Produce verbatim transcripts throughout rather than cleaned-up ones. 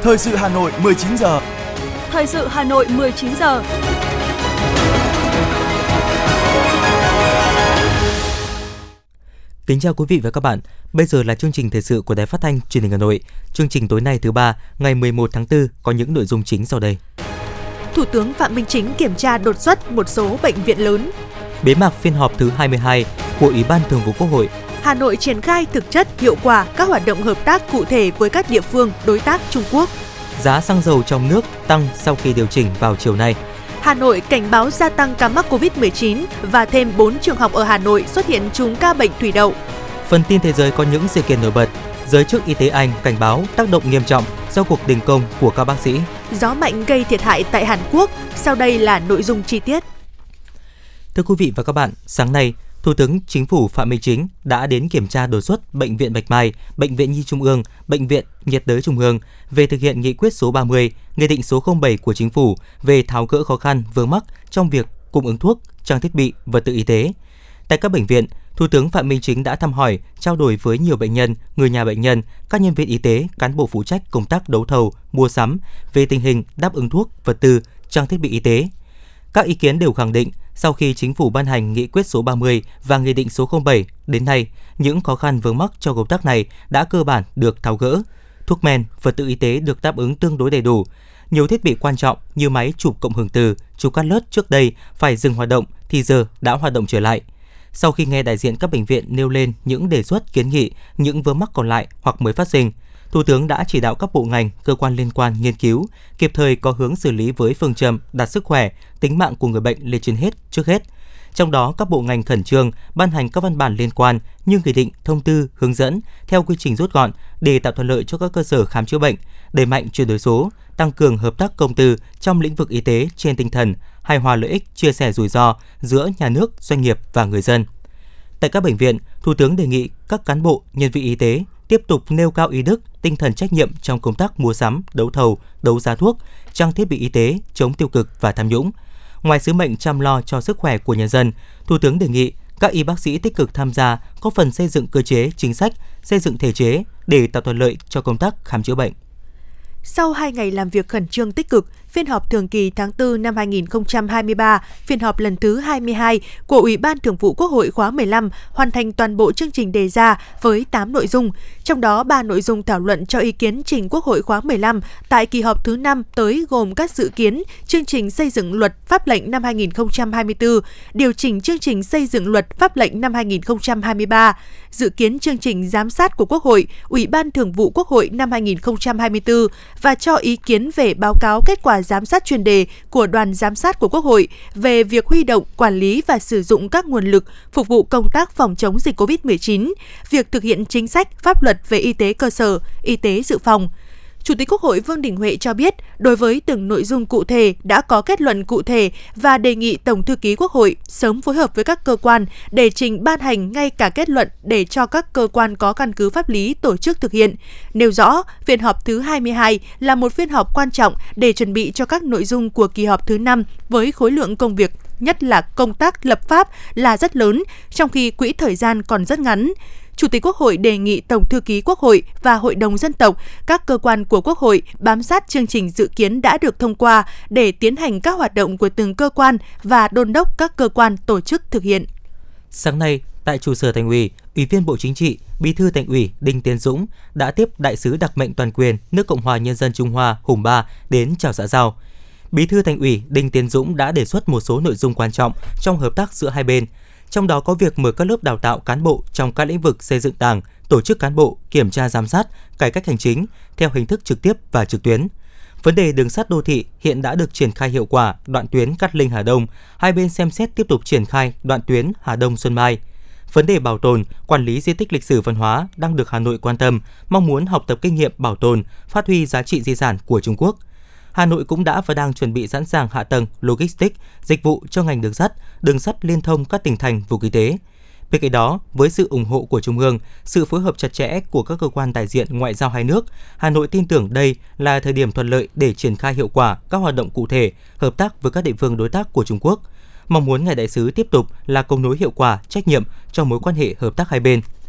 Thời sự Hà Nội mười chín giờ. Thời sự Hà Nội mười chín giờ. Kính chào quý vị và các bạn. Bây giờ là chương trình thời sự của Đài Phát thanh Truyền hình Hà Nội. Chương trình tối nay thứ ba, ngày mười một tháng tư có những nội dung chính sau đây. Thủ tướng Phạm Minh Chính kiểm tra đột xuất một số bệnh viện lớn. Bế mạc phiên họp thứ hai mươi hai của Ủy ban Thường vụ Quốc hội. Hà Nội triển khai thực chất hiệu quả các hoạt động hợp tác cụ thể với các địa phương đối tác Trung Quốc. Giá xăng dầu trong nước tăng sau khi điều chỉnh vào chiều nay. Hà Nội cảnh báo gia tăng ca mắc covid mười chín và thêm bốn trường học ở Hà Nội xuất hiện chùm ca bệnh thủy đậu. Phần tin thế giới có những sự kiện nổi bật. Giới chức y tế Anh cảnh báo tác động nghiêm trọng do cuộc đình công của các bác sĩ. Gió mạnh gây thiệt hại tại Hàn Quốc. Sau đây là nội dung chi tiết. Thưa quý vị và các bạn, sáng nay, Thủ tướng Chính phủ Phạm Minh Chính đã đến kiểm tra đột xuất Bệnh viện Bạch Mai, Bệnh viện Nhi Trung ương, Bệnh viện Nhiệt đới Trung ương về thực hiện nghị quyết số ba mươi, Nghị định số không bảy của Chính phủ về tháo gỡ khó khăn vướng mắc trong việc cung ứng thuốc, trang thiết bị, vật tư y tế. Tại các bệnh viện, Thủ tướng Phạm Minh Chính đã thăm hỏi, trao đổi với nhiều bệnh nhân, người nhà bệnh nhân, các nhân viên y tế, cán bộ phụ trách công tác đấu thầu, mua sắm về tình hình đáp ứng thuốc, vật tư, trang thiết bị y tế. Các ý kiến đều khẳng định, sau khi Chính phủ ban hành nghị quyết số ba mươi và nghị định số không bảy, đến nay, những khó khăn vướng mắc cho công tác này đã cơ bản được tháo gỡ. Thuốc men, vật tư y tế được đáp ứng tương đối đầy đủ. Nhiều thiết bị quan trọng như máy chụp cộng hưởng từ, chụp cắt lớt trước đây phải dừng hoạt động thì giờ đã hoạt động trở lại. Sau khi nghe đại diện các bệnh viện nêu lên những đề xuất kiến nghị, những vướng mắc còn lại hoặc mới phát sinh, Thủ tướng đã chỉ đạo các bộ ngành, cơ quan liên quan nghiên cứu, kịp thời có hướng xử lý với phương châm đặt sức khỏe, tính mạng của người bệnh lên trên hết, trước hết. Trong đó, các bộ ngành khẩn trương ban hành các văn bản liên quan như nghị định, thông tư, hướng dẫn theo quy trình rút gọn để tạo thuận lợi cho các cơ sở khám chữa bệnh, đẩy mạnh chuyển đổi số, tăng cường hợp tác công tư trong lĩnh vực y tế trên tinh thần hài hòa lợi ích, chia sẻ rủi ro giữa nhà nước, doanh nghiệp và người dân. Tại các bệnh viện, Thủ tướng đề nghị các cán bộ, nhân viên y tế tiếp tục nêu cao ý đức, tinh thần trách nhiệm trong công tác mua sắm, đấu thầu, đấu giá thuốc, trang thiết bị y tế, chống tiêu cực và tham nhũng. Ngoài sứ mệnh chăm lo cho sức khỏe của nhân dân, Thủ tướng đề nghị các y bác sĩ tích cực tham gia, góp phần xây dựng cơ chế, chính sách, xây dựng thể chế để tạo thuận lợi cho công tác khám chữa bệnh. Sau hai ngày làm việc khẩn trương tích cực, phiên họp thường kỳ tháng tư năm hai nghìn không trăm hai mươi ba, phiên họp lần thứ hai mươi hai của Ủy ban Thường vụ Quốc hội khóa mười lăm hoàn thành toàn bộ chương trình đề ra với tám nội dung, trong đó ba nội dung thảo luận cho ý kiến trình Quốc hội khóa mười lăm tại kỳ họp thứ năm tới gồm các dự kiến chương trình xây dựng luật pháp lệnh năm hai nghìn không trăm hai mươi tư, điều chỉnh chương trình xây dựng luật pháp lệnh năm hai nghìn không trăm hai mươi ba, dự kiến chương trình giám sát của Quốc hội, Ủy ban Thường vụ Quốc hội năm hai nghìn không trăm hai mươi tư và cho ý kiến về báo cáo kết quả giám sát chuyên đề của đoàn giám sát của Quốc hội về việc huy động, quản lý và sử dụng các nguồn lực phục vụ công tác phòng chống dịch covid mười chín, việc thực hiện chính sách, pháp luật về y tế cơ sở, y tế dự phòng. Chủ tịch Quốc hội Vương Đình Huệ cho biết, đối với từng nội dung cụ thể đã có kết luận cụ thể và đề nghị Tổng thư ký Quốc hội sớm phối hợp với các cơ quan để trình ban hành ngay cả kết luận để cho các cơ quan có căn cứ pháp lý tổ chức thực hiện. Nêu rõ, phiên họp thứ hai mươi hai là một phiên họp quan trọng để chuẩn bị cho các nội dung của kỳ họp thứ năm với khối lượng công việc, nhất là công tác lập pháp là rất lớn, trong khi quỹ thời gian còn rất ngắn. Chủ tịch Quốc hội đề nghị Tổng thư ký Quốc hội và Hội đồng Dân tộc, các cơ quan của Quốc hội bám sát chương trình dự kiến đã được thông qua để tiến hành các hoạt động của từng cơ quan và đôn đốc các cơ quan tổ chức thực hiện. Sáng nay, tại trụ sở Thành ủy, Ủy viên Bộ Chính trị, Bí thư Thành ủy Đinh Tiến Dũng đã tiếp Đại sứ đặc mệnh toàn quyền nước Cộng hòa Nhân dân Trung Hoa Hùng Ba đến chào xã giao. Bí thư Thành ủy Đinh Tiến Dũng đã đề xuất một số nội dung quan trọng trong hợp tác giữa hai bên. Trong đó có việc mở các lớp đào tạo cán bộ trong các lĩnh vực xây dựng Đảng, tổ chức cán bộ, kiểm tra giám sát, cải cách hành chính theo hình thức trực tiếp và trực tuyến. Vấn đề đường sắt đô thị hiện đã được triển khai hiệu quả đoạn tuyến Cát Linh - Hà Đông, hai bên xem xét tiếp tục triển khai đoạn tuyến Hà Đông - Xuân Mai. Vấn đề bảo tồn, quản lý di tích lịch sử văn hóa đang được Hà Nội quan tâm, mong muốn học tập kinh nghiệm bảo tồn, phát huy giá trị di sản của Trung Quốc. Hà Nội cũng đã và đang chuẩn bị sẵn sàng hạ tầng, logistics, dịch vụ cho ngành đường sắt, đường sắt liên thông các tỉnh thành vùng kinh tế. Bên cạnh đó, với sự ủng hộ của Trung ương, sự phối hợp chặt chẽ của các cơ quan đại diện ngoại giao hai nước, Hà Nội tin tưởng đây là thời điểm thuận lợi để triển khai hiệu quả các hoạt động cụ thể, hợp tác với các địa phương đối tác của Trung Quốc. Mong muốn ngài đại sứ tiếp tục là cầu nối hiệu quả, trách nhiệm cho mối quan hệ hợp tác hai bên.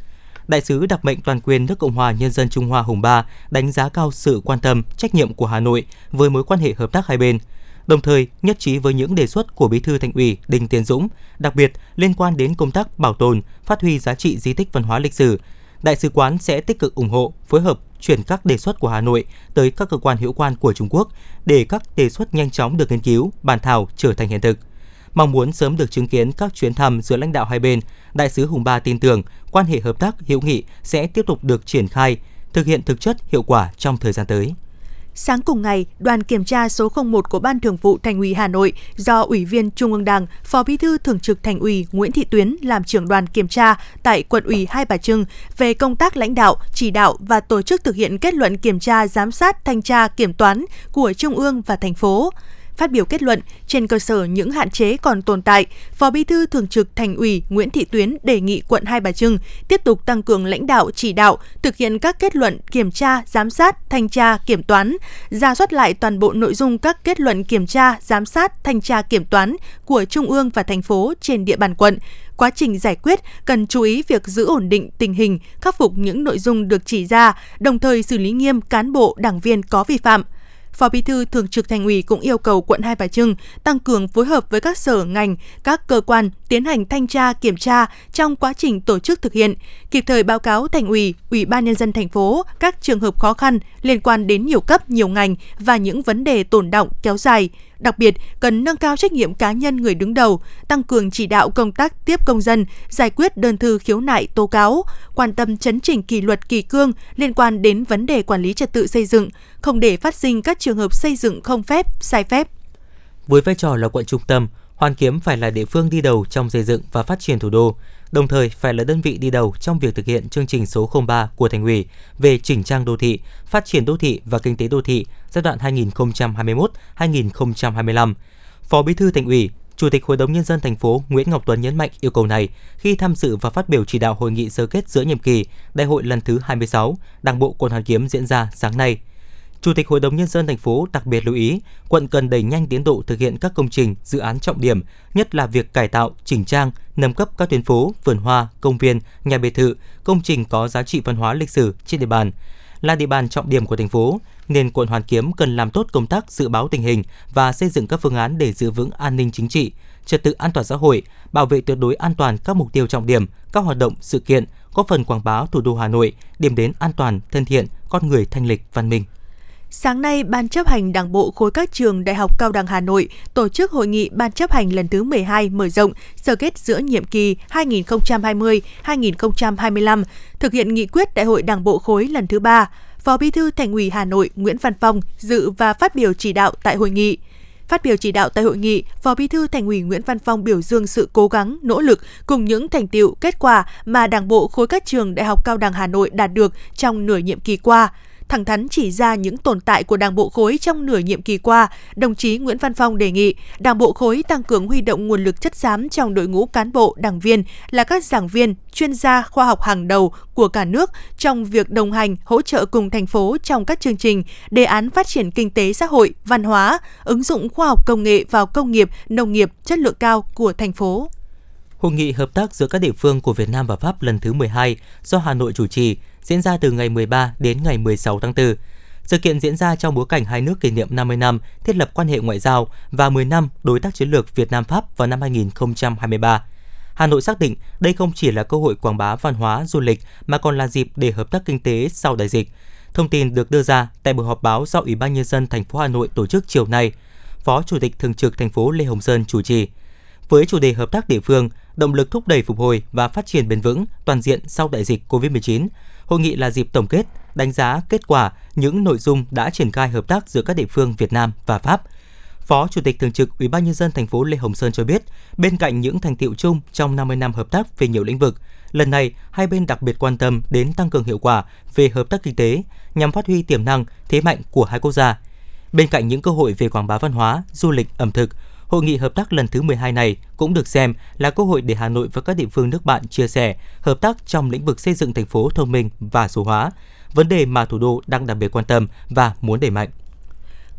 Đại sứ đặc mệnh toàn quyền nước Cộng hòa Nhân dân Trung Hoa Hùng Ba đánh giá cao sự quan tâm, trách nhiệm của Hà Nội với mối quan hệ hợp tác hai bên, đồng thời nhất trí với những đề xuất của Bí thư Thành ủy Đinh Tiến Dũng, đặc biệt liên quan đến công tác bảo tồn, phát huy giá trị di tích văn hóa lịch sử. Đại sứ quán sẽ tích cực ủng hộ, phối hợp chuyển các đề xuất của Hà Nội tới các cơ quan hữu quan của Trung Quốc để các đề xuất nhanh chóng được nghiên cứu, bàn thảo trở thành hiện thực. Mong muốn sớm được chứng kiến các chuyến thăm giữa lãnh đạo hai bên, Đại sứ Hùng Ba tin tưởng quan hệ hợp tác hữu nghị sẽ tiếp tục được triển khai, thực hiện thực chất hiệu quả trong thời gian tới. Sáng cùng ngày, đoàn kiểm tra số không một của Ban Thường vụ Thành ủy Hà Nội do Ủy viên Trung ương Đảng, Phó Bí thư Thường trực Thành ủy Nguyễn Thị Tuyến làm trưởng đoàn kiểm tra tại Quận ủy Hai Bà Trưng về công tác lãnh đạo, chỉ đạo và tổ chức thực hiện kết luận kiểm tra, giám sát, thanh tra, kiểm toán của Trung ương và thành phố. Phát biểu kết luận, trên cơ sở những hạn chế còn tồn tại, Phó Bí thư Thường trực Thành ủy Nguyễn Thị Tuyến đề nghị quận Hai Bà Trưng tiếp tục tăng cường lãnh đạo chỉ đạo, thực hiện các kết luận kiểm tra, giám sát, thanh tra, kiểm toán, rà soát lại toàn bộ nội dung các kết luận kiểm tra, giám sát, thanh tra, kiểm toán của Trung ương và thành phố trên địa bàn quận. Quá trình giải quyết cần chú ý việc giữ ổn định tình hình, khắc phục những nội dung được chỉ ra, đồng thời xử lý nghiêm cán bộ, đảng viên có vi phạm. Phó Bí thư Thường trực Thành ủy cũng yêu cầu quận Hai Bà Trưng tăng cường phối hợp với các sở ngành, các cơ quan tiến hành thanh tra kiểm tra trong quá trình tổ chức thực hiện, kịp thời báo cáo Thành ủy, Ủy ban Nhân dân thành phố các trường hợp khó khăn liên quan đến nhiều cấp, nhiều ngành và những vấn đề tồn đọng kéo dài. Đặc biệt, cần nâng cao trách nhiệm cá nhân người đứng đầu, tăng cường chỉ đạo công tác tiếp công dân, giải quyết đơn thư khiếu nại tố cáo, quan tâm chấn chỉnh kỷ luật kỷ cương liên quan đến vấn đề quản lý trật tự xây dựng, không để phát sinh các trường hợp xây dựng không phép, sai phép. Với vai trò là quận trung tâm, Hoàn Kiếm phải là địa phương đi đầu trong xây dựng và phát triển thủ đô, đồng thời phải là đơn vị đi đầu trong việc thực hiện chương trình số không ba của Thành ủy về chỉnh trang đô thị, phát triển đô thị và kinh tế đô thị giai đoạn hai nghìn không trăm hai mươi mốt đến hai nghìn không trăm hai mươi lăm. Phó Bí thư Thành ủy, Chủ tịch Hội đồng Nhân dân thành phố Nguyễn Ngọc Tuấn nhấn mạnh yêu cầu này khi tham dự và phát biểu chỉ đạo hội nghị sơ kết giữa nhiệm kỳ Đại hội lần thứ hai mươi sáu Đảng bộ quận Hoàn Kiếm diễn ra sáng nay. Chủ tịch Hội đồng Nhân dân thành phố đặc biệt lưu ý, quận cần đẩy nhanh tiến độ thực hiện các công trình, dự án trọng điểm, nhất là việc cải tạo, chỉnh trang, nâng cấp các tuyến phố, vườn hoa, công viên, nhà biệt thự, công trình có giá trị văn hóa lịch sử trên địa bàn. Là địa bàn trọng điểm của thành phố, nên quận Hoàn Kiếm cần làm tốt công tác dự báo tình hình và xây dựng các phương án để giữ vững an ninh chính trị, trật tự an toàn xã hội, bảo vệ tuyệt đối an toàn các mục tiêu trọng điểm, các hoạt động, sự kiện, góp phần quảng bá thủ đô Hà Nội, điểm đến an toàn, thân thiện, con người thanh lịch, văn minh. Sáng nay, Ban chấp hành Đảng bộ khối các trường Đại học Cao đẳng Hà Nội tổ chức hội nghị Ban chấp hành lần thứ mười hai mở rộng sơ kết giữa nhiệm kỳ hai nghìn không trăm hai mươi đến hai nghìn không trăm hai mươi lăm, thực hiện nghị quyết Đại hội Đảng bộ khối lần thứ ba. Phó Bí thư Thành ủy Hà Nội Nguyễn Văn Phong dự và phát biểu chỉ đạo tại hội nghị. Phát biểu chỉ đạo tại hội nghị, Phó Bí thư Thành ủy Nguyễn Văn Phong biểu dương sự cố gắng, nỗ lực cùng những thành tựu, kết quả mà Đảng bộ khối các trường Đại học Cao đẳng Hà Nội đạt được trong nửa nhiệm kỳ qua. Thẳng thắn chỉ ra những tồn tại của Đảng bộ khối trong nửa nhiệm kỳ qua, đồng chí Nguyễn Văn Phong đề nghị Đảng bộ khối tăng cường huy động nguồn lực chất xám trong đội ngũ cán bộ, đảng viên là các giảng viên, chuyên gia khoa học hàng đầu của cả nước trong việc đồng hành, hỗ trợ cùng thành phố trong các chương trình, đề án phát triển kinh tế xã hội, văn hóa, ứng dụng khoa học công nghệ vào công nghiệp, nông nghiệp chất lượng cao của thành phố. Hội nghị hợp tác giữa các địa phương của Việt Nam và Pháp lần thứ mười hai do Hà Nội chủ trì diễn ra từ ngày mười ba đến ngày mười sáu tháng tư. Sự kiện diễn ra trong bối cảnh hai nước kỷ niệm năm mươi năm thiết lập quan hệ ngoại giao và mười năm đối tác chiến lược Việt Nam-Pháp vào năm hai nghìn không trăm hai mươi ba. Hà Nội xác định đây không chỉ là cơ hội quảng bá văn hóa, du lịch mà còn là dịp để hợp tác kinh tế sau đại dịch. Thông tin được đưa ra tại buổi họp báo do Ủy ban Nhân dân thành phố Hà Nội tổ chức chiều nay. Phó Chủ tịch Thường trực thành phố Lê Hồng Sơn chủ trì. Với chủ đề hợp tác địa phương, động lực thúc đẩy phục hồi và phát triển bền vững toàn diện sau đại dịch covid mười chín, hội nghị là dịp tổng kết, đánh giá kết quả những nội dung đã triển khai hợp tác giữa các địa phương Việt Nam và Pháp. Phó Chủ tịch Thường trực Ủy ban Nhân dân thành phố Lê Hồng Sơn cho biết, bên cạnh những thành tựu chung trong năm mươi năm hợp tác về nhiều lĩnh vực, lần này hai bên đặc biệt quan tâm đến tăng cường hiệu quả về hợp tác kinh tế nhằm phát huy tiềm năng, thế mạnh của hai quốc gia. Bên cạnh những cơ hội về quảng bá văn hóa, du lịch, ẩm thực, hội nghị hợp tác lần thứ mười hai này cũng được xem là cơ hội để Hà Nội và các địa phương nước bạn chia sẻ, hợp tác trong lĩnh vực xây dựng thành phố thông minh và số hóa, vấn đề mà thủ đô đang đặc biệt quan tâm và muốn đẩy mạnh.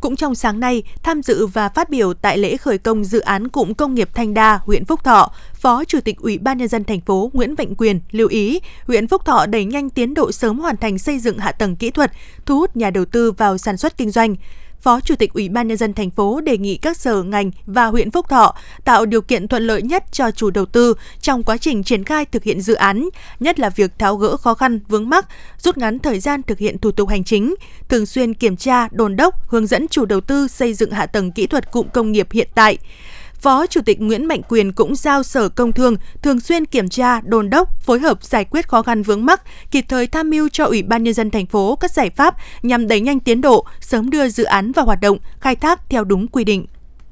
Cũng trong sáng nay, tham dự và phát biểu tại lễ khởi công dự án cụm công nghiệp Thanh Đa, huyện Phúc Thọ, Phó Chủ tịch Ủy ban Nhân dân thành phố Nguyễn Mạnh Quyền lưu ý huyện Phúc Thọ đẩy nhanh tiến độ sớm hoàn thành xây dựng hạ tầng kỹ thuật, thu hút nhà đầu tư vào sản xuất kinh doanh. Phó Chủ tịch Ủy ban Nhân dân thành phố đề nghị các sở ngành và huyện Phúc Thọ tạo điều kiện thuận lợi nhất cho chủ đầu tư trong quá trình triển khai thực hiện dự án, nhất là việc tháo gỡ khó khăn vướng mắc, rút ngắn thời gian thực hiện thủ tục hành chính, thường xuyên kiểm tra, đôn đốc, hướng dẫn chủ đầu tư xây dựng hạ tầng kỹ thuật cụm công nghiệp hiện tại. Phó Chủ tịch Nguyễn Mạnh Quyền cũng giao Sở Công Thương thường xuyên kiểm tra, đôn đốc, phối hợp giải quyết khó khăn vướng mắc, kịp thời tham mưu cho Ủy ban Nhân dân thành phố các giải pháp nhằm đẩy nhanh tiến độ, sớm đưa dự án vào hoạt động, khai thác theo đúng quy định.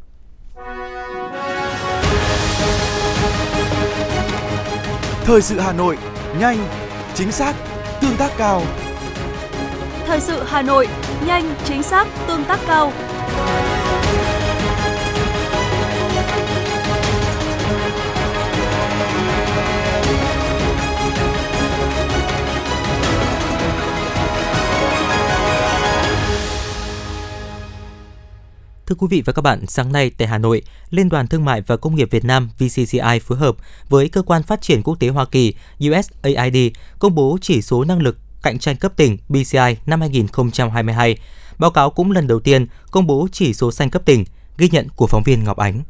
Thời sự Hà Nội, nhanh, chính xác, tương tác cao. Thời sự Hà Nội, nhanh, chính xác, tương tác cao. Thưa quý vị và các bạn, sáng nay tại Hà Nội, Liên đoàn Thương mại và Công nghiệp Việt Nam vê xê xê i phối hợp với Cơ quan Phát triển Quốc tế Hoa Kỳ u ét a i đê công bố chỉ số năng lực cạnh tranh cấp tỉnh bê xê i năm hai không hai hai. Báo cáo cũng lần đầu tiên công bố chỉ số xanh cấp tỉnh, ghi nhận của phóng viên Ngọc Ánh.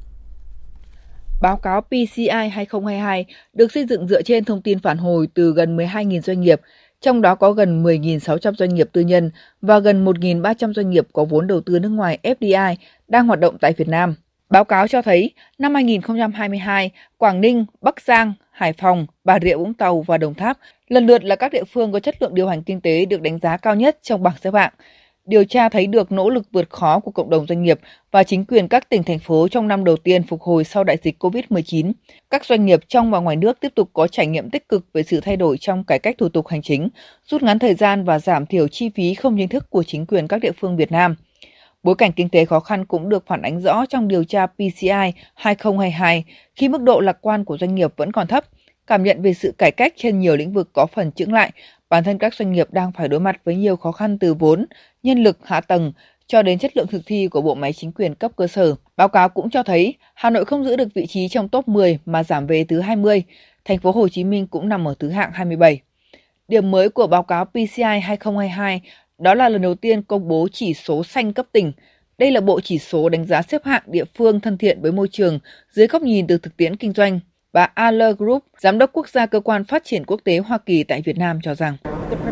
Báo cáo pê xê i hai không hai hai được xây dựng dựa trên thông tin phản hồi từ gần mười hai nghìn doanh nghiệp, trong đó có gần mười nghìn sáu trăm doanh nghiệp tư nhân và gần một nghìn ba trăm doanh nghiệp có vốn đầu tư nước ngoài ép đê i đang hoạt động tại Việt Nam. Báo cáo cho thấy, năm hai không hai hai, Quảng Ninh, Bắc Giang, Hải Phòng, Bà Rịa Vũng Tàu và Đồng Tháp lần lượt là các địa phương có chất lượng điều hành kinh tế được đánh giá cao nhất trong bảng xếp hạng. Điều tra thấy được nỗ lực vượt khó của cộng đồng doanh nghiệp và chính quyền các tỉnh, thành phố trong năm đầu tiên phục hồi sau đại dịch covid mười chín. Các doanh nghiệp trong và ngoài nước tiếp tục có trải nghiệm tích cực về sự thay đổi trong cải cách thủ tục hành chính, rút ngắn thời gian và giảm thiểu chi phí không chính thức của chính quyền các địa phương Việt Nam. Bối cảnh kinh tế khó khăn cũng được phản ánh rõ trong điều tra pê xê i hai không hai hai khi mức độ lạc quan của doanh nghiệp vẫn còn thấp. Cảm nhận về sự cải cách trên nhiều lĩnh vực có phần chững lại, bản thân các doanh nghiệp đang phải đối mặt với nhiều khó khăn từ vốn, nhân lực, hạ tầng cho đến chất lượng thực thi của bộ máy chính quyền cấp cơ sở. Báo cáo cũng cho thấy Hà Nội không giữ được vị trí trong top mười mà giảm về thứ hai mươi, thành phố Hồ Chí Minh cũng nằm ở thứ hạng hai mươi bảy. Điểm mới của báo cáo pê xê i hai không hai hai đó là lần đầu tiên công bố chỉ số xanh cấp tỉnh. Đây là bộ chỉ số đánh giá xếp hạng địa phương thân thiện với môi trường dưới góc nhìn từ thực tiễn kinh doanh. Bà Aller Group, Giám đốc quốc gia Cơ quan Phát triển Quốc tế Hoa Kỳ tại Việt Nam cho rằng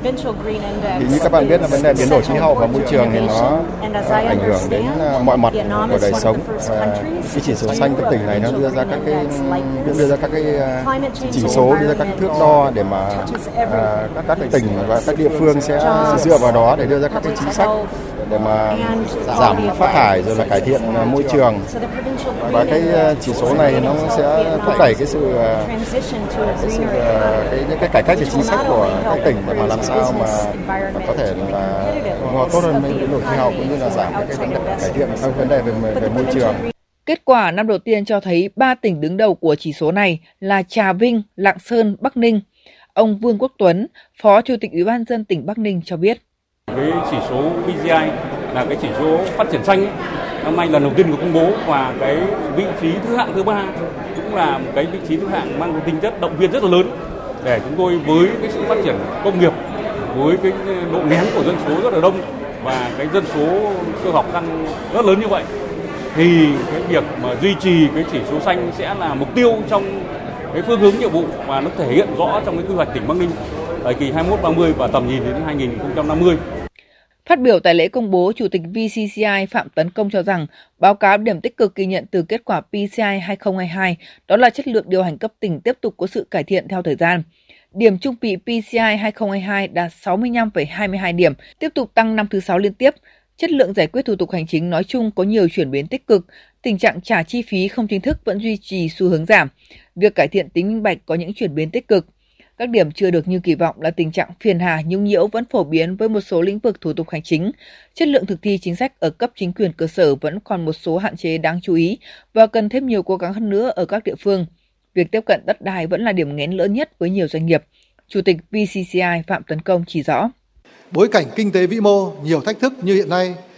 thì như các bạn biết là vấn đề biến đổi khí hậu và môi trường thì nó ảnh hưởng đến mọi mặt của đời sống. Và cái chỉ số xanh cấp tỉnh này nó đưa ra các cái đưa ra các cái chỉ số, đưa ra các thước đo để mà à, các các tỉnh và các địa phương sẽ dựa vào đó để đưa ra các cái chính sách để mà giảm phát thải rồi là cải thiện môi trường. Và cái chỉ số này nó sẽ thúc đẩy cái sự cái sự cái những cái cải cách về chính sách của các tỉnh để mà làm sao mà có thể là tốt hơn với biến đổi khí hậu cũng như là giảm cái vấn đề cải thiện các vấn đề về, về môi trường. Kết quả năm đầu tiên cho thấy ba tỉnh đứng đầu của chỉ số này là Trà Vinh, Lạng Sơn, Bắc Ninh. Ông Vương Quốc Tuấn, Phó Chủ tịch Ủy ban nhân dân tỉnh Bắc Ninh cho biết. Cái chỉ số bê xê i là cái chỉ số phát triển xanh ấy, năm nay lần đầu tiên được công bố và cái vị trí thứ hạng thứ ba cũng là một cái vị trí thứ hạng mang tính chất động viên rất là lớn để chúng tôi với cái sự phát triển công nghiệp, với cái độ nén của dân số rất là đông và cái dân số cơ học tăng rất lớn như vậy thì cái việc mà duy trì cái chỉ số xanh sẽ là mục tiêu trong cái phương hướng nhiệm vụ và nó thể hiện rõ trong cái quy hoạch tỉnh Bắc Ninh thời kỳ hai mươi mốt ba mươi và tầm nhìn đến hai nghìn không trăm năm mươi. Phát biểu tại lễ công bố, Chủ tịch vê xê xê i Phạm Tấn Công cho rằng báo cáo điểm tích cực ghi nhận từ kết quả pê xê i hai không hai hai đó là chất lượng điều hành cấp tỉnh tiếp tục có sự cải thiện theo thời gian. Điểm trung bình pê xê i hai không hai hai đạt sáu mươi lăm phẩy hai mươi hai điểm, tiếp tục tăng năm thứ sáu liên tiếp. Chất lượng giải quyết thủ tục hành chính nói chung có nhiều chuyển biến tích cực, tình trạng trả chi phí không chính thức vẫn duy trì xu hướng giảm. Việc cải thiện tính minh bạch có những chuyển biến tích cực. Các điểm chưa được như kỳ vọng là tình trạng phiền hà nhũng nhiễu vẫn phổ biến với một số lĩnh vực thủ tục hành chính. Chất lượng thực thi chính sách ở cấp chính quyền cơ sở vẫn còn một số hạn chế đáng chú ý và cần thêm nhiều cố gắng hơn nữa ở các địa phương. Việc tiếp cận đất đai vẫn là điểm nghẽn lớn nhất với nhiều doanh nghiệp. Chủ tịch vê xê xê i Phạm Tấn Công chỉ rõ. Bối cảnh kinh tế vĩ mô nhiều thách thức như hiện nay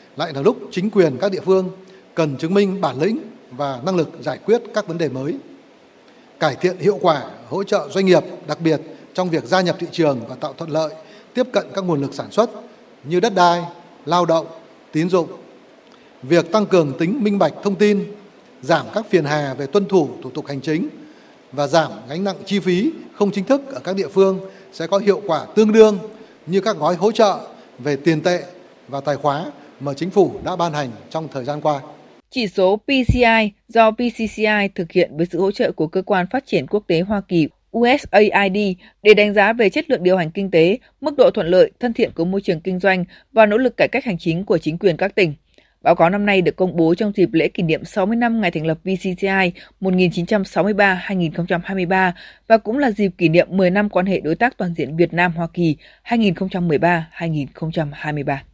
lại là lúc chính quyền các địa phương cần chứng minh bản lĩnh và năng lực giải quyết các vấn đề mới, cải thiện hiệu quả, hỗ trợ doanh nghiệp, đặc biệt trong việc gia nhập thị trường và tạo thuận lợi tiếp cận các nguồn lực sản xuất như đất đai, lao động, tín dụng. Việc tăng cường tính minh bạch thông tin, giảm các phiền hà về tuân thủ thủ tục hành chính và giảm gánh nặng chi phí không chính thức ở các địa phương sẽ có hiệu quả tương đương như các gói hỗ trợ về tiền tệ và tài khóa mà chính phủ đã ban hành trong thời gian qua. Chỉ số pê xê i do pê xê xê i thực hiện với sự hỗ trợ của Cơ quan Phát triển Quốc tế Hoa Kỳ u ét a i đê để đánh giá về chất lượng điều hành kinh tế, mức độ thuận lợi, thân thiện của môi trường kinh doanh và nỗ lực cải cách hành chính của chính quyền các tỉnh. Báo cáo năm nay được công bố trong dịp lễ kỷ niệm sáu mươi năm ngày thành lập pê xê xê i một nghìn chín trăm sáu mươi ba đến hai nghìn không trăm hai mươi ba và cũng là dịp kỷ niệm mười năm quan hệ đối tác toàn diện Việt Nam-Hoa Kỳ hai nghìn không trăm mười ba đến hai nghìn không trăm hai mươi ba.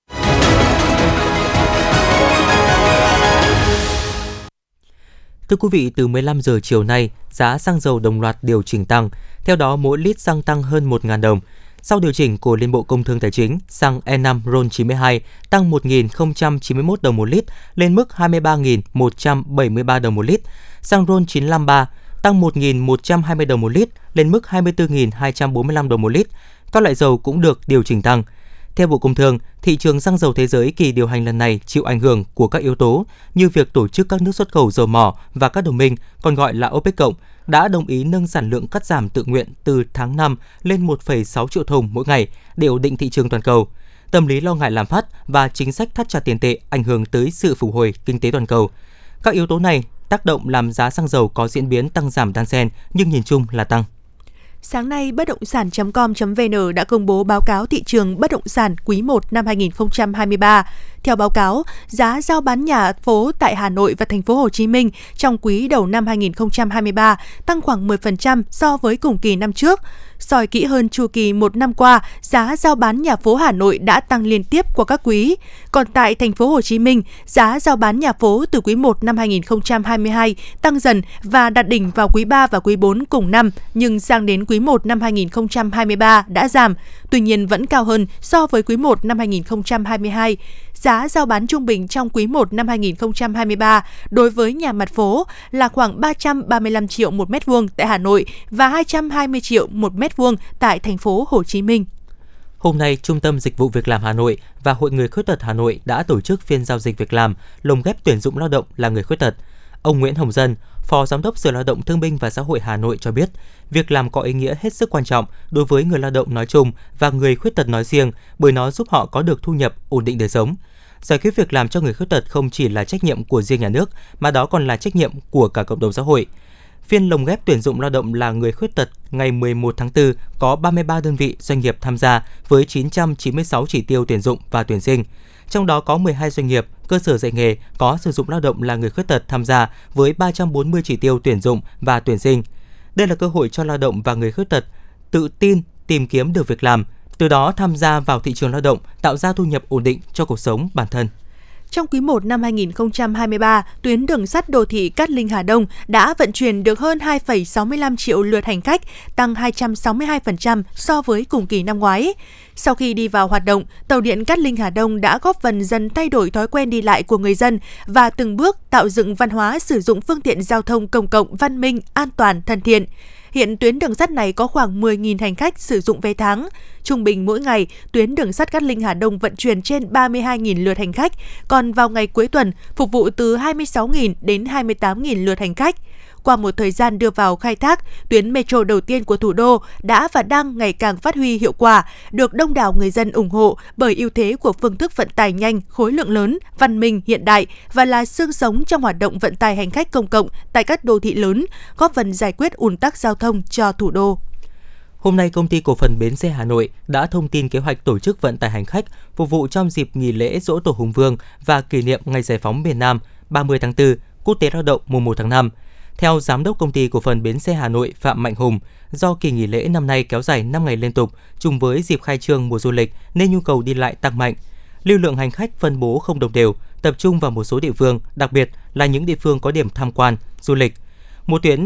Thưa quý vị, từ mười lăm giờ chiều nay, giá xăng dầu đồng loạt điều chỉnh tăng. Theo đó, mỗi lít xăng tăng hơn một nghìn đồng. Sau điều chỉnh của Liên Bộ Công Thương Tài chính, xăng E năm RON chín mươi hai tăng một nghìn không trăm chín mươi mốt đồng một lít lên mức hai mươi ba nghìn một trăm bảy mươi ba đồng một lít. Xăng RON chín năm ba tăng một nghìn một trăm hai mươi đồng một lít lên mức hai mươi tư nghìn hai trăm bốn mươi lăm đồng một lít. Các loại dầu cũng được điều chỉnh tăng. Theo Bộ Công Thương, thị trường xăng dầu thế giới kỳ điều hành lần này chịu ảnh hưởng của các yếu tố như việc tổ chức các nước xuất khẩu dầu mỏ và các đồng minh, còn gọi là OPEC cộng, đã đồng ý nâng sản lượng cắt giảm tự nguyện từ tháng năm lên một phẩy sáu triệu thùng mỗi ngày để ổn định thị trường toàn cầu. Tâm lý lo ngại lạm phát và chính sách thắt chặt tiền tệ ảnh hưởng tới sự phục hồi kinh tế toàn cầu. Các yếu tố này tác động làm giá xăng dầu có diễn biến tăng giảm đan xen nhưng nhìn chung là tăng. Sáng nay, bất động sản chấm com chấm vê en đã công bố báo cáo thị trường bất động sản quý một năm hai nghìn không trăm hai mươi ba. Theo báo cáo, giá giao bán nhà phố tại Hà Nội và thành phố Hồ Chí Minh trong quý đầu năm hai nghìn không trăm hai mươi ba tăng khoảng mười phần trăm so với cùng kỳ năm trước. Soi kỹ hơn chu kỳ một năm qua, giá giao bán nhà phố Hà Nội đã tăng liên tiếp qua các quý. Còn tại thành phố Hồ Chí Minh, giá giao bán nhà phố từ quý một năm hai nghìn không trăm hai mươi hai tăng dần và đạt đỉnh vào quý ba và quý bốn cùng năm, nhưng sang đến quý một năm hai nghìn không trăm hai mươi ba đã giảm, tuy nhiên vẫn cao hơn so với quý một năm hai nghìn không trăm hai mươi hai. Giá giao bán trung bình trong quý một năm hai nghìn không trăm hai mươi ba đối với nhà mặt phố là khoảng ba trăm ba mươi lăm triệu một mét vuông tại Hà Nội và hai trăm hai mươi triệu một mét vuông tại thành phố Hồ Chí Minh. Hôm nay, Trung tâm Dịch vụ Việc làm Hà Nội và Hội Người Khuyết tật Hà Nội đã tổ chức phiên giao dịch việc làm lồng ghép tuyển dụng lao động là người khuyết tật. Ông Nguyễn Hồng Dân, Phó Giám đốc Sở Lao động Thương binh và Xã hội Hà Nội cho biết, việc làm có ý nghĩa hết sức quan trọng đối với người lao động nói chung và người khuyết tật nói riêng bởi nó giúp họ có được thu nhập, ổn định đời sống. Giải quyết việc làm cho người khuyết tật không chỉ là trách nhiệm của riêng nhà nước, mà đó còn là trách nhiệm của cả cộng đồng xã hội. Phiên lồng ghép tuyển dụng lao động là người khuyết tật ngày mười một tháng tư có ba mươi ba đơn vị doanh nghiệp tham gia với chín trăm chín mươi sáu chỉ tiêu tuyển dụng và tuyển sinh. Trong đó có mười hai doanh nghiệp, cơ sở dạy nghề có sử dụng lao động là người khuyết tật tham gia với ba trăm bốn mươi chỉ tiêu tuyển dụng và tuyển sinh. Đây là cơ hội cho lao động và người khuyết tật tự tin tìm kiếm được việc làm, từ đó tham gia vào thị trường lao động, tạo ra thu nhập ổn định cho cuộc sống bản thân. Trong quý một năm hai nghìn không trăm hai mươi ba, tuyến đường sắt đô thị Cát Linh Hà Đông đã vận chuyển được hơn hai phẩy sáu mươi lăm triệu lượt hành khách, tăng hai trăm sáu mươi hai phần trăm so với cùng kỳ năm ngoái. Sau khi đi vào hoạt động, tàu điện Cát Linh Hà Đông đã góp phần dần thay đổi thói quen đi lại của người dân và từng bước tạo dựng văn hóa sử dụng phương tiện giao thông công cộng văn minh, an toàn, thân thiện. Hiện tuyến đường sắt này có khoảng mười nghìn hành khách sử dụng vé tháng. Trung bình mỗi ngày, tuyến đường sắt Cát Linh Hà Đông vận chuyển trên ba mươi hai nghìn lượt hành khách, còn vào ngày cuối tuần, phục vụ từ hai mươi sáu nghìn đến hai mươi tám nghìn lượt hành khách. Qua một thời gian đưa vào khai thác, tuyến metro đầu tiên của thủ đô đã và đang ngày càng phát huy hiệu quả, được đông đảo người dân ủng hộ bởi ưu thế của phương thức vận tải nhanh, khối lượng lớn, văn minh, hiện đại và là xương sống trong hoạt động vận tải hành khách công cộng tại các đô thị lớn, góp phần giải quyết ùn tắc giao thông cho thủ đô. Hôm nay, Công ty Cổ phần Bến xe Hà Nội đã thông tin kế hoạch tổ chức vận tải hành khách phục vụ trong dịp nghỉ lễ Giỗ Tổ Hùng Vương và kỷ niệm Ngày Giải phóng miền Nam ba mươi tháng tư, Quốc tế Lao động mùng một tháng năm. Theo Giám đốc Công ty Cổ phần Bến xe Hà Nội Phạm Mạnh Hùng, do kỳ nghỉ lễ năm nay kéo dài năm ngày liên tục, trùng với dịp khai trương mùa du lịch nên nhu cầu đi lại tăng mạnh. Lưu lượng hành khách phân bố không đồng đều, tập trung vào một số địa phương, đặc biệt là những địa phương có điểm tham quan, du lịch. Một tuyến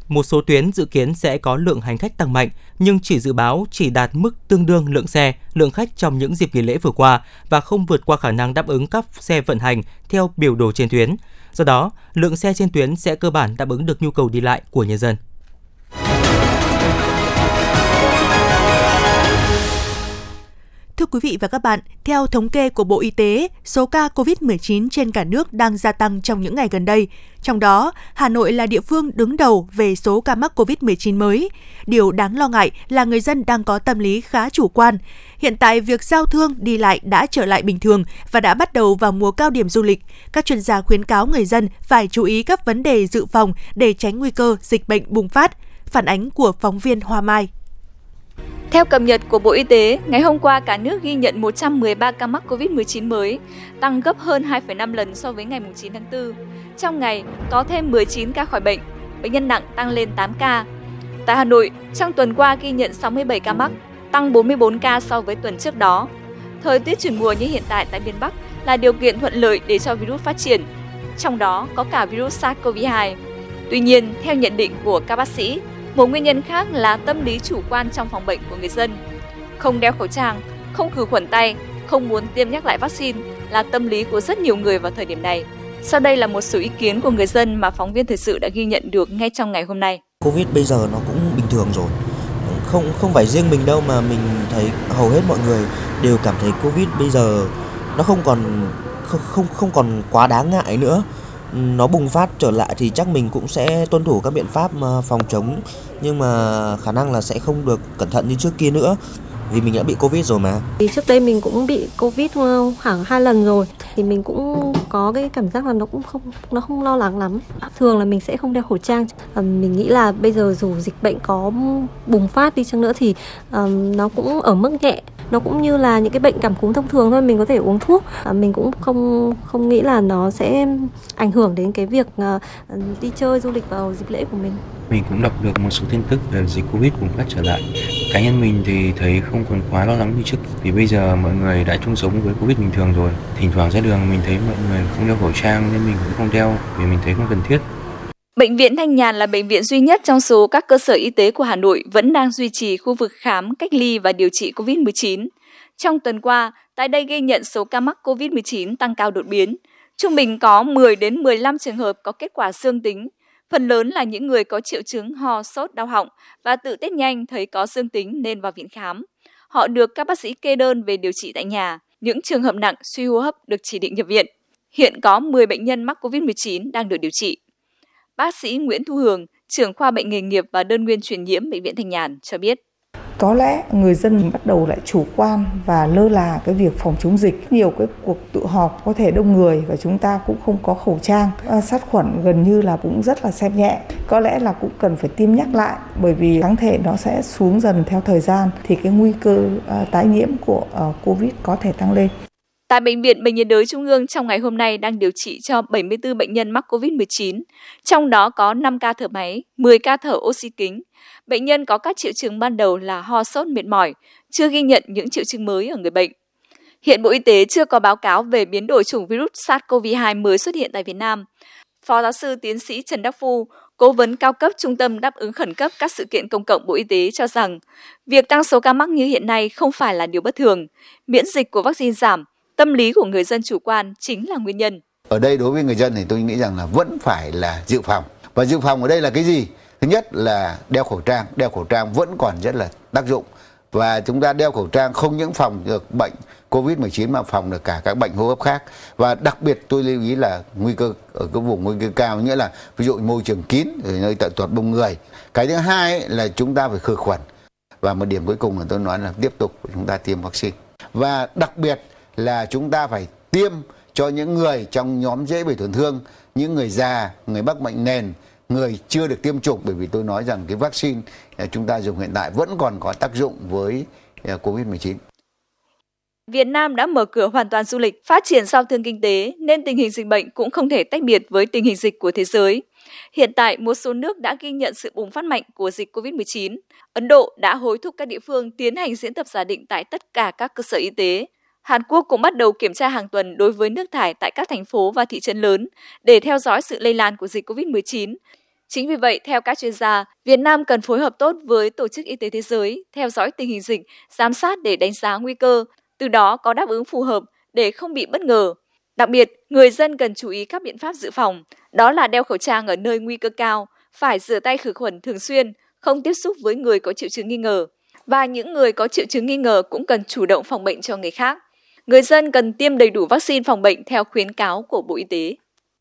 Một số tuyến dự kiến sẽ có lượng hành khách tăng mạnh, nhưng chỉ dự báo chỉ đạt mức tương đương lượng xe, lượng khách trong những dịp nghỉ lễ vừa qua và không vượt qua khả năng đáp ứng các xe vận hành theo biểu đồ trên tuyến. Do đó, lượng xe trên tuyến sẽ cơ bản đáp ứng được nhu cầu đi lại của nhân dân. Thưa quý vị và các bạn, theo thống kê của Bộ Y tế, số ca cô vít mười chín trên cả nước đang gia tăng trong những ngày gần đây. Trong đó, Hà Nội là địa phương đứng đầu về số ca mắc cô vít mười chín mới. Điều đáng lo ngại là người dân đang có tâm lý khá chủ quan. Hiện tại, việc giao thương đi lại đã trở lại bình thường và đã bắt đầu vào mùa cao điểm du lịch. Các chuyên gia khuyến cáo người dân phải chú ý các vấn đề dự phòng để tránh nguy cơ dịch bệnh bùng phát. Phản ánh của phóng viên Hoa Mai. Theo cập nhật của Bộ Y tế, ngày hôm qua cả nước ghi nhận một trăm mười ba ca mắc cô vít mười chín mới, tăng gấp hơn hai phẩy năm lần so với ngày chín tháng tư. Trong ngày, có thêm mười chín ca khỏi bệnh, bệnh nhân nặng tăng lên tám ca. Tại Hà Nội, trong tuần qua ghi nhận sáu mươi bảy ca mắc, tăng bốn mươi bốn ca so với tuần trước đó. Thời tiết chuyển mùa như hiện tại tại miền Bắc là điều kiện thuận lợi để cho virus phát triển, trong đó có cả virus SARS-xê o vê hai. Tuy nhiên, theo nhận định của các bác sĩ, một nguyên nhân khác là tâm lý chủ quan trong phòng bệnh của người dân. Không đeo khẩu trang, không khử khuẩn tay, không muốn tiêm nhắc lại vaccine là tâm lý của rất nhiều người vào thời điểm này. Sau đây là một số ý kiến của người dân mà phóng viên thời sự đã ghi nhận được ngay trong ngày hôm nay. Covid bây giờ nó cũng bình thường rồi. Không không phải riêng mình đâu mà mình thấy hầu hết mọi người đều cảm thấy Covid bây giờ nó không còn không không không còn quá đáng ngại nữa. Nó bùng phát trở lại thì chắc mình cũng sẽ tuân thủ các biện pháp phòng chống, nhưng mà khả năng là sẽ không được cẩn thận như trước kia nữa vì mình đã bị Covid rồi mà. Thì trước đây mình cũng bị Covid khoảng hai lần rồi thì mình cũng có cái cảm giác là nó cũng không nó không lo lắng lắm. Thường là mình sẽ không đeo khẩu trang. Mình nghĩ là bây giờ dù dịch bệnh có bùng phát đi chăng nữa thì um, nó cũng ở mức nhẹ. Nó cũng như là những cái bệnh cảm cúm thông thường thôi, mình có thể uống thuốc. À, mình cũng không không nghĩ là nó sẽ ảnh hưởng đến cái việc uh, đi chơi du lịch vào dịp lễ của mình. Mình cũng đọc được một số tin tức về dịch Covid bùng phát trở lại. Cá nhân mình thì thấy không còn quá lo lắng như trước. Vì bây giờ mọi người đã chung sống với Covid bình thường rồi. Thỉnh thoảng ra đường mình thấy mọi người không đeo khẩu trang nên mình cũng không đeo vì mình thấy không cần thiết. Bệnh viện Thanh Nhàn là bệnh viện duy nhất trong số các cơ sở y tế của Hà Nội vẫn đang duy trì khu vực khám, cách ly và điều trị cô vít mười chín. Trong tuần qua, tại đây ghi nhận số ca mắc cô vít mười chín tăng cao đột biến. Trung bình có mười đến mười lăm trường hợp có kết quả dương tính. Phần lớn là những người có triệu chứng ho, sốt, đau họng và tự test nhanh thấy có dương tính nên vào viện khám. Họ được các bác sĩ kê đơn về điều trị tại nhà. Những trường hợp nặng suy hô hấp được chỉ định nhập viện. Hiện có mười bệnh nhân mắc cô vít mười chín đang được điều trị. Bác sĩ Nguyễn Thu Hường, trưởng khoa bệnh nghề nghiệp và đơn nguyên truyền nhiễm Bệnh viện Thanh Nhàn cho biết. Có lẽ người dân bắt đầu lại chủ quan và lơ là cái việc phòng chống dịch. Nhiều cái cuộc tụ họp có thể đông người và chúng ta cũng không có khẩu trang. Sát khuẩn gần như là cũng rất là xem nhẹ. Có lẽ là cũng cần phải tiêm nhắc lại bởi vì kháng thể nó sẽ xuống dần theo thời gian thì cái nguy cơ uh, tái nhiễm của uh, Covid có thể tăng lên. Tại Bệnh viện Bệnh nhiệt đới Trung ương trong ngày hôm nay đang điều trị cho bảy mươi tư bệnh nhân mắc cô vít mười chín, trong đó có năm ca thở máy, mười ca thở oxy kính. Bệnh nhân có các triệu chứng ban đầu là ho sốt mệt mỏi, chưa ghi nhận những triệu chứng mới ở người bệnh. Hiện Bộ Y tế chưa có báo cáo về biến đổi chủng virus SARS-xê o vê hai mới xuất hiện tại Việt Nam. Phó giáo sư tiến sĩ Trần Đắc Phu, cố vấn cao cấp Trung tâm đáp ứng khẩn cấp các sự kiện công cộng Bộ Y tế cho rằng, việc tăng số ca mắc như hiện nay không phải là điều bất thường. Miễn dịch của vaccine giảm, tâm lý của người dân chủ quan chính là nguyên nhân. Ở đây đối với người dân thì tôi nghĩ rằng là vẫn phải là dự phòng. Và dự phòng ở đây là cái gì? Thứ nhất là đeo khẩu trang. Đeo khẩu trang vẫn còn rất là tác dụng. Và chúng ta đeo khẩu trang không những phòng được bệnh cô vít mười chín mà phòng được cả các bệnh hô hấp khác. Và đặc biệt tôi lưu ý là nguy cơ ở cái vùng nguy cơ cao, nghĩa là ví dụ môi trường kín, ở nơi tận tuột đông người. Cái thứ hai là chúng ta phải khử khuẩn. Và một điểm cuối cùng là tôi nói là tiếp tục chúng ta tiêm vaccine. Và đặc biệt là chúng ta phải tiêm cho những người trong nhóm dễ bị tổn thương, những người già, người mắc bệnh nền, người chưa được tiêm chủng, bởi vì tôi nói rằng cái vaccine chúng ta dùng hiện tại vẫn còn có tác dụng với cô vít mười chín. Việt Nam đã mở cửa hoàn toàn du lịch, phát triển giao thương kinh tế nên tình hình dịch bệnh cũng không thể tách biệt với tình hình dịch của thế giới. Hiện tại, một số nước đã ghi nhận sự bùng phát mạnh của dịch cô vít mười chín. Ấn Độ đã hối thúc các địa phương tiến hành diễn tập giả định tại tất cả các cơ sở y tế. Hàn Quốc cũng bắt đầu kiểm tra hàng tuần đối với nước thải tại các thành phố và thị trấn lớn để theo dõi sự lây lan của dịch cô vít mười chín. Chính vì vậy, theo các chuyên gia, Việt Nam cần phối hợp tốt với Tổ chức Y tế Thế giới, theo dõi tình hình dịch, giám sát để đánh giá nguy cơ, từ đó có đáp ứng phù hợp để không bị bất ngờ. Đặc biệt, người dân cần chú ý các biện pháp dự phòng, đó là đeo khẩu trang ở nơi nguy cơ cao, phải rửa tay khử khuẩn thường xuyên, không tiếp xúc với người có triệu chứng nghi ngờ. Và những người có triệu chứng nghi ngờ cũng cần chủ động phòng bệnh cho người khác. Người dân cần tiêm đầy đủ vaccine phòng bệnh theo khuyến cáo của Bộ Y tế.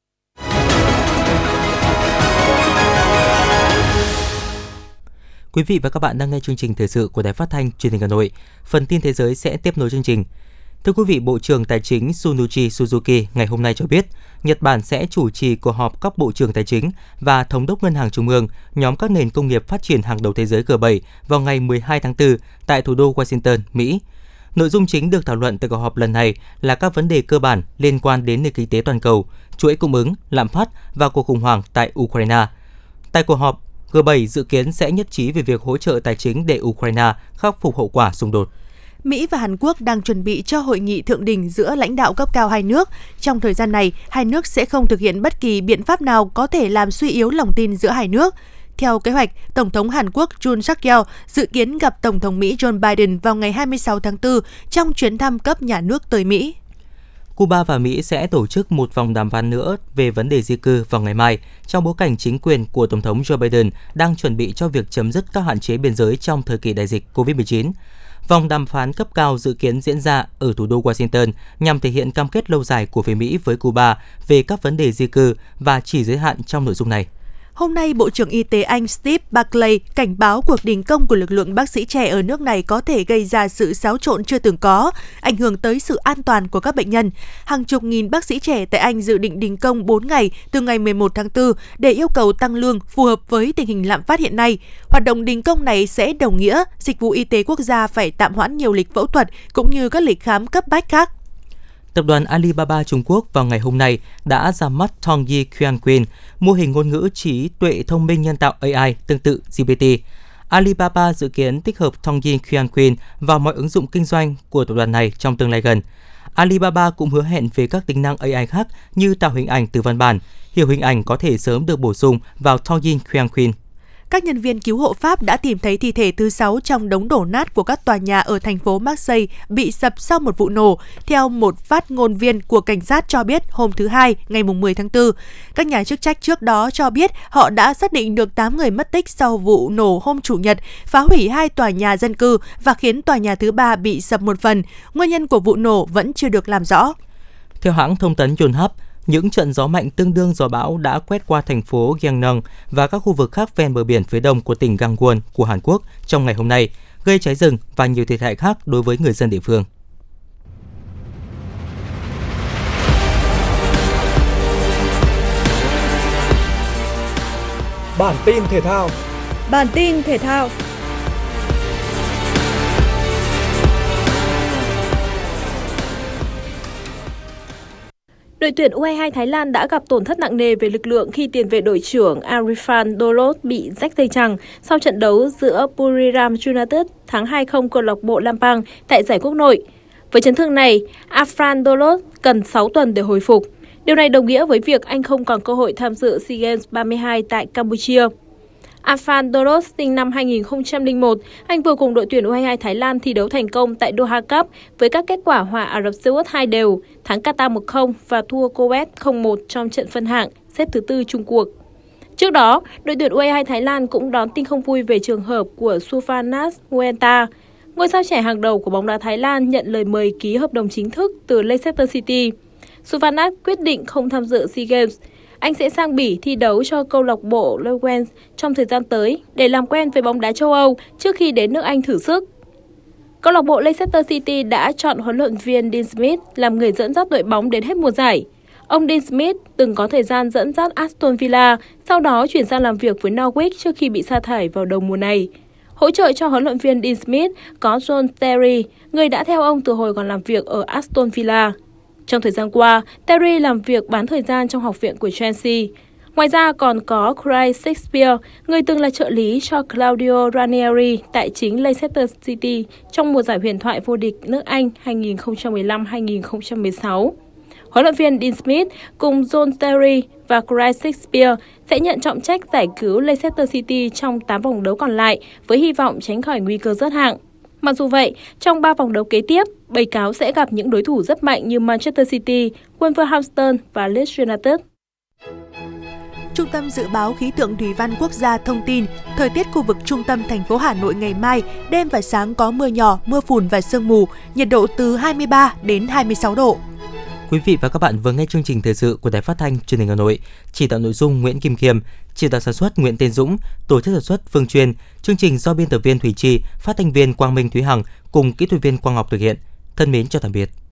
Quý vị và các bạn đang nghe chương trình thời sự của Đài Phát thanh Truyền hình Hà Nội. Phần tin thế giới sẽ tiếp nối chương trình. Thưa quý vị, Bộ trưởng Tài chính Shunichi Suzuki ngày hôm nay cho biết, Nhật Bản sẽ chủ trì cuộc họp các bộ trưởng tài chính và thống đốc ngân hàng trung ương, nhóm các nền công nghiệp phát triển hàng đầu thế giới G bảy vào ngày mười hai tháng tư tại thủ đô Washington, Mỹ. Nội dung chính được thảo luận tại cuộc họp lần này là các vấn đề cơ bản liên quan đến nền kinh tế toàn cầu, chuỗi cung ứng, lạm phát và cuộc khủng hoảng tại Ukraine. Tại cuộc họp, G bảy dự kiến sẽ nhất trí về việc hỗ trợ tài chính để Ukraine khắc phục hậu quả xung đột. Mỹ và Hàn Quốc đang chuẩn bị cho hội nghị thượng đỉnh giữa lãnh đạo cấp cao hai nước. Trong thời gian này, hai nước sẽ không thực hiện bất kỳ biện pháp nào có thể làm suy yếu lòng tin giữa hai nước. Theo kế hoạch, Tổng thống Hàn Quốc Yoon suk yeol dự kiến gặp Tổng thống Mỹ Joe Biden vào ngày hai mươi sáu tháng tư trong chuyến thăm cấp nhà nước tới Mỹ. Cuba và Mỹ sẽ tổ chức một vòng đàm phán nữa về vấn đề di cư vào ngày mai, trong bối cảnh chính quyền của Tổng thống Joe Biden đang chuẩn bị cho việc chấm dứt các hạn chế biên giới trong thời kỳ đại dịch covid mười chín. Vòng đàm phán cấp cao dự kiến diễn ra ở thủ đô Washington nhằm thể hiện cam kết lâu dài của phía Mỹ với Cuba về các vấn đề di cư và chỉ giới hạn trong nội dung này. Hôm nay, Bộ trưởng Y tế Anh Steve Barclay cảnh báo cuộc đình công của lực lượng bác sĩ trẻ ở nước này có thể gây ra sự xáo trộn chưa từng có, ảnh hưởng tới sự an toàn của các bệnh nhân. Hàng chục nghìn bác sĩ trẻ tại Anh dự định đình công bốn ngày từ ngày mười một tháng tư để yêu cầu tăng lương phù hợp với tình hình lạm phát hiện nay. Hoạt động đình công này sẽ đồng nghĩa Dịch vụ Y tế Quốc gia phải tạm hoãn nhiều lịch phẫu thuật cũng như các lịch khám cấp bách khác. Tập đoàn Alibaba Trung Quốc vào ngày hôm nay đã ra mắt Tongyi Qianqin, mô hình ngôn ngữ trí tuệ thông minh nhân tạo A I tương tự G P T. Alibaba dự kiến tích hợp Tongyi Qianqin vào mọi ứng dụng kinh doanh của tập đoàn này trong tương lai gần. Alibaba cũng hứa hẹn về các tính năng A I khác như tạo hình ảnh từ văn bản, hiểu hình ảnh có thể sớm được bổ sung vào Tongyi Qianqin. Các nhân viên cứu hộ Pháp đã tìm thấy thi thể thứ sáu trong đống đổ nát của các tòa nhà ở thành phố Marseille bị sập sau một vụ nổ, theo một phát ngôn viên của cảnh sát cho biết hôm thứ Hai, ngày mười tháng tư. Các nhà chức trách trước đó cho biết họ đã xác định được tám người mất tích sau vụ nổ hôm Chủ nhật, phá hủy hai tòa nhà dân cư và khiến tòa nhà thứ ba bị sập một phần. Nguyên nhân của vụ nổ vẫn chưa được làm rõ. Theo hãng thông tấn Yonhap, những trận gió mạnh tương đương gió bão đã quét qua thành phố Gyeongnam và các khu vực khác ven bờ biển phía đông của tỉnh Gangwon của Hàn Quốc trong ngày hôm nay, gây cháy rừng và nhiều thiệt hại khác đối với người dân địa phương. Bản tin thể thao. Bản tin thể thao. Đội tuyển U hai hai Thái Lan đã gặp tổn thất nặng nề về lực lượng khi tiền vệ đội trưởng Arifan Dolos bị rách dây chằng sau trận đấu giữa Buriram United thắng hai không câu lạc bộ Lampang tại giải quốc nội. Với chấn thương này, Arifan Dolos cần sáu tuần để hồi phục. Điều này đồng nghĩa với việc anh không còn cơ hội tham dự SEA Games ba mươi hai tại Campuchia. Arifan Dolos sinh năm hai nghìn không trăm lẻ một, anh vừa cùng đội tuyển U hai hai Thái Lan thi đấu thành công tại Doha Cup với các kết quả hòa Ả Rập Xê Út hai đều, thắng Qatar một không và thua Kuwait không một trong trận phân hạng, xếp thứ tư chung cuộc. Trước đó, đội tuyển U hai hai Thái Lan cũng đón tin không vui về trường hợp của Supanas Muenta. Ngôi sao trẻ hàng đầu của bóng đá Thái Lan nhận lời mời ký hợp đồng chính thức từ Leicester City. Supanas quyết định không tham dự SEA Games. Anh sẽ sang Bỉ thi đấu cho câu lạc bộ Lewens trong thời gian tới để làm quen với bóng đá châu Âu trước khi đến nước Anh thử sức. Câu lạc bộ Leicester City đã chọn huấn luyện viên Dean Smith làm người dẫn dắt đội bóng đến hết mùa giải. Ông Dean Smith từng có thời gian dẫn dắt Aston Villa, sau đó chuyển sang làm việc với Norwich trước khi bị sa thải vào đầu mùa này. Hỗ trợ cho huấn luyện viên Dean Smith có John Terry, người đã theo ông từ hồi còn làm việc ở Aston Villa. Trong thời gian qua, Terry làm việc bán thời gian trong học viện của Chelsea. Ngoài ra còn có Craig Shakespeare, người từng là trợ lý cho Claudio Ranieri tại chính Leicester City trong mùa giải huyền thoại vô địch nước Anh hai nghìn không trăm mười lăm hai nghìn không trăm mười sáu. Huấn luyện viên Dean Smith cùng John Terry và Christ Shakespeare sẽ nhận trọng trách giải cứu Leicester City trong tám vòng đấu còn lại với hy vọng tránh khỏi nguy cơ rớt hạng. Mặc dù vậy, trong ba vòng đấu kế tiếp, Bầy Cáo sẽ gặp những đối thủ rất mạnh như Manchester City, Wolverhampton và Leeds United. Trung tâm Dự báo Khí tượng Thủy văn Quốc gia thông tin, thời tiết khu vực trung tâm thành phố Hà Nội ngày mai, đêm và sáng có mưa nhỏ, mưa phùn và sương mù, nhiệt độ từ hai mươi ba đến hai mươi sáu độ. Quý vị và các bạn vừa nghe chương trình thời sự của Đài Phát thanh Truyền hình Hà Nội. Chỉ đạo nội dung Nguyễn Kim Khiêm, chỉ đạo sản xuất Nguyễn Tiến Dũng, tổ chức sản xuất Phương Chuyên. Chương trình do biên tập viên Thủy Chi, phát thanh viên Quang Minh Thúy Hằng cùng kỹ thuật viên Quang Ngọc thực hiện. Thân mến chào tạm biệt.